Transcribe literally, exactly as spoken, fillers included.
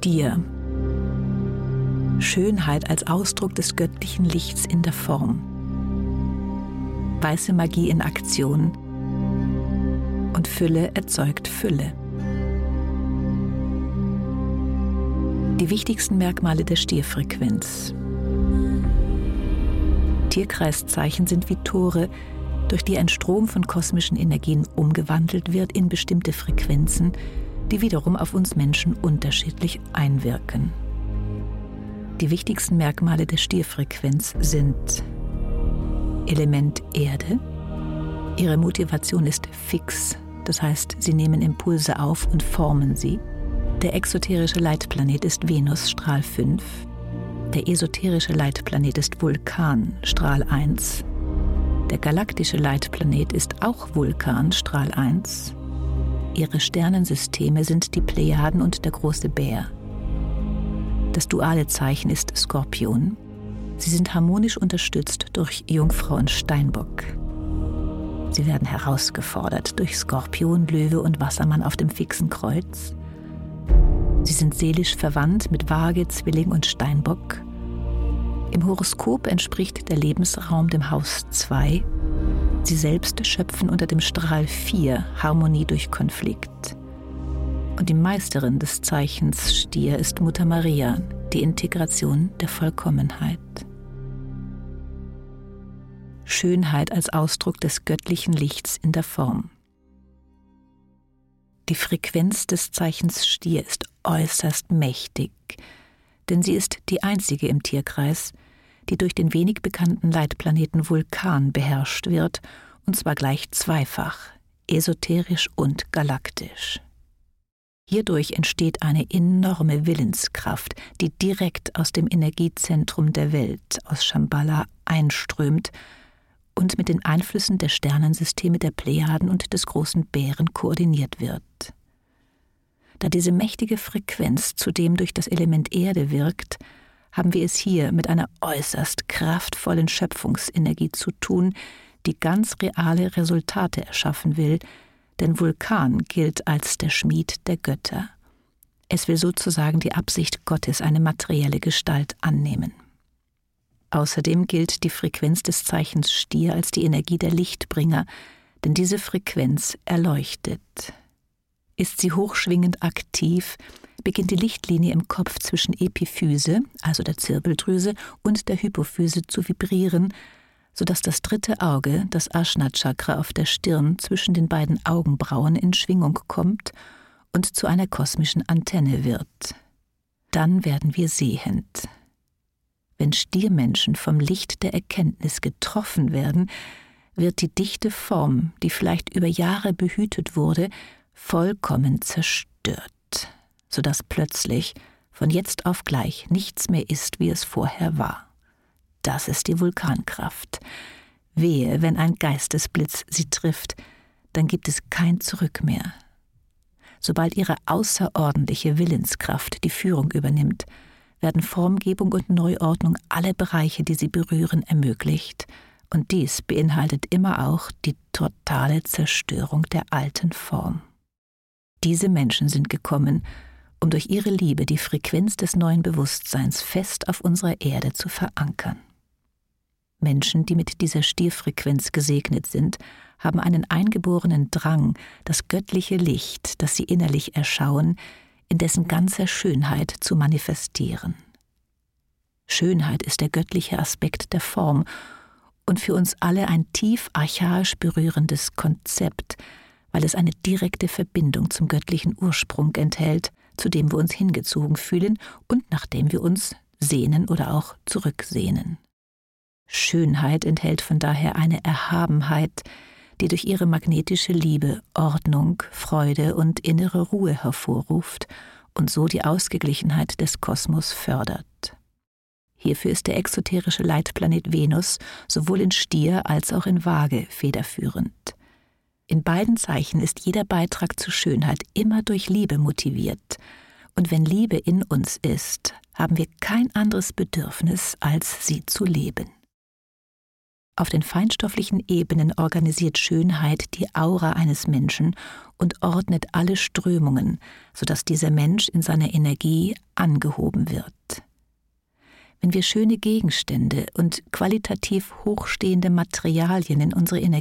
Stier. Schönheit als Ausdruck des göttlichen Lichts in der Form. Weiße Magie in Aktion. Und Fülle erzeugt Fülle. Die wichtigsten Merkmale der Stierfrequenz. Tierkreiszeichen sind wie Tore, durch die ein Strom von kosmischen Energien umgewandelt wird in bestimmte Frequenzen, die wiederum auf uns Menschen unterschiedlich einwirken. Die wichtigsten Merkmale der Stierfrequenz sind Element Erde. Ihre Motivation ist fix, das heißt, sie nehmen Impulse auf und formen sie. Der exoterische Leitplanet ist Venus, Strahl fünf. Der esoterische Leitplanet ist Vulkan, Strahl eins. Der galaktische Leitplanet ist auch Vulkan, Strahl eins. Ihre Sternensysteme sind die Plejaden und der große Bär. Das duale Zeichen ist Skorpion. Sie sind harmonisch unterstützt durch Jungfrau und Steinbock. Sie werden herausgefordert durch Skorpion, Löwe und Wassermann auf dem fixen Kreuz. Sie sind seelisch verwandt mit Waage, Zwilling und Steinbock. Im Horoskop entspricht der Lebensraum dem Haus zwei. Sie selbst schöpfen unter dem Strahl vier Harmonie durch Konflikt. Und die Meisterin des Zeichens Stier ist Mutter Maria, die Integration der Vollkommenheit. Schönheit als Ausdruck des göttlichen Lichts in der Form. Die Frequenz des Zeichens Stier ist äußerst mächtig, denn sie ist die einzige im Tierkreis, die durch den wenig bekannten Leitplaneten Vulkan beherrscht wird, und zwar gleich zweifach, esoterisch und galaktisch. Hierdurch entsteht eine enorme Willenskraft, die direkt aus dem Energiezentrum der Welt, aus Shambhala, einströmt und mit den Einflüssen der Sternensysteme der Plejaden und des großen Bären koordiniert wird. Da diese mächtige Frequenz zudem durch das Element Erde wirkt, haben wir es hier mit einer äußerst kraftvollen Schöpfungsenergie zu tun, die ganz reale Resultate erschaffen will, denn Vulkan gilt als der Schmied der Götter. Es will sozusagen die Absicht Gottes eine materielle Gestalt annehmen. Außerdem gilt die Frequenz des Zeichens Stier als die Energie der Lichtbringer, denn diese Frequenz erleuchtet. Ist sie hochschwingend aktiv, beginnt die Lichtlinie im Kopf zwischen Epiphyse, also der Zirbeldrüse, und der Hypophyse zu vibrieren, sodass das dritte Auge, das Ajna-Chakra auf der Stirn zwischen den beiden Augenbrauen in Schwingung kommt und zu einer kosmischen Antenne wird. Dann werden wir sehend. Wenn Stiermenschen vom Licht der Erkenntnis getroffen werden, wird die dichte Form, die vielleicht über Jahre behütet wurde, vollkommen zerstört, sodass plötzlich, von jetzt auf gleich, nichts mehr ist, wie es vorher war. Das ist die Vulkankraft. Wehe, wenn ein Geistesblitz sie trifft, dann gibt es kein Zurück mehr. Sobald ihre außerordentliche Willenskraft die Führung übernimmt, werden Formgebung und Neuordnung alle Bereiche, die sie berühren, ermöglicht, und dies beinhaltet immer auch die totale Zerstörung der alten Form. Diese Menschen sind gekommen, um durch ihre Liebe die Frequenz des neuen Bewusstseins fest auf unserer Erde zu verankern. Menschen, die mit dieser Stierfrequenz gesegnet sind, haben einen eingeborenen Drang, das göttliche Licht, das sie innerlich erschauen, in dessen ganzer Schönheit zu manifestieren. Schönheit ist der göttliche Aspekt der Form und für uns alle ein tief archaisch berührendes Konzept, weil es eine direkte Verbindung zum göttlichen Ursprung enthält, zu dem wir uns hingezogen fühlen und nach dem wir uns sehnen oder auch zurücksehnen. Schönheit enthält von daher eine Erhabenheit, die durch ihre magnetische Liebe Ordnung, Freude und innere Ruhe hervorruft und so die Ausgeglichenheit des Kosmos fördert. Hierfür ist der exoterische Leitplanet Venus sowohl in Stier als auch in Waage federführend. In beiden Zeichen ist jeder Beitrag zur Schönheit immer durch Liebe motiviert. Und wenn Liebe in uns ist, haben wir kein anderes Bedürfnis, als sie zu leben. Auf den feinstofflichen Ebenen organisiert Schönheit die Aura eines Menschen und ordnet alle Strömungen, sodass dieser Mensch in seiner Energie angehoben wird. Wenn wir schöne Gegenstände und qualitativ hochstehende Materialien in unsere Energie